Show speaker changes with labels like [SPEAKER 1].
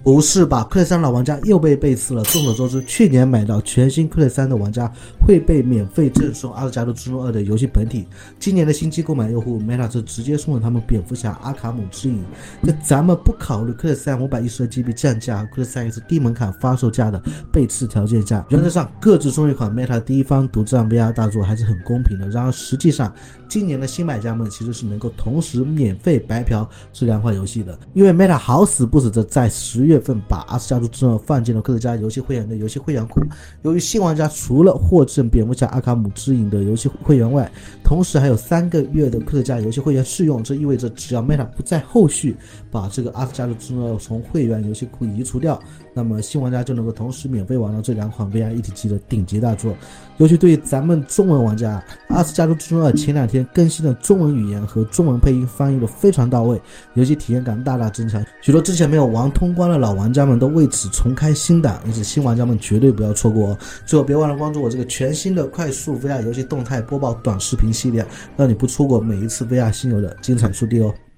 [SPEAKER 1] 不是吧，克莱斯老玩家又被背刺了。众所周知，去年买到全新克莱斯的玩家会被免费赠送《阿斯加德之怒2》的游戏本体，今年的新机购买用户 Meta 则直接送了他们蝙蝠侠阿卡姆之影。这咱们不考虑克莱斯512GB 降价，克莱斯 X 低门槛发售价的背刺条件下，原则上各自送一款 Meta 第一方独占 VR 大作还是很公平的。然而实际上，今年的新买家们其实是能够同时免费白嫖这两款游戏的，因为 Meta 好死不死的在10月份把阿斯加德之怒放进了克斯加游戏会员的游戏会员库。由于新玩家除了获赠蝙蝠侠阿卡姆之影的游戏会员外，同时还有3个月的克斯加游戏会员试用，这意味着只要 Meta 不在后续把这个阿斯加德之怒从会员游戏库移除掉，那么新玩家就能够同时免费玩到这两款 VR 一体机的顶级大作。尤其对于咱们中文玩家，阿斯加德之怒2前2天更新的中文语言和中文配音翻译的非常到位，游戏体验感大大增强，许多之前没有玩通关的老玩家们都为此重开心胆，因此新玩家们绝对不要错过哦。最后别忘了关注我这个全新的快速 VR 游戏动态播报短视频系列，让你不错过每一次 VR 新游的精彩速递哦。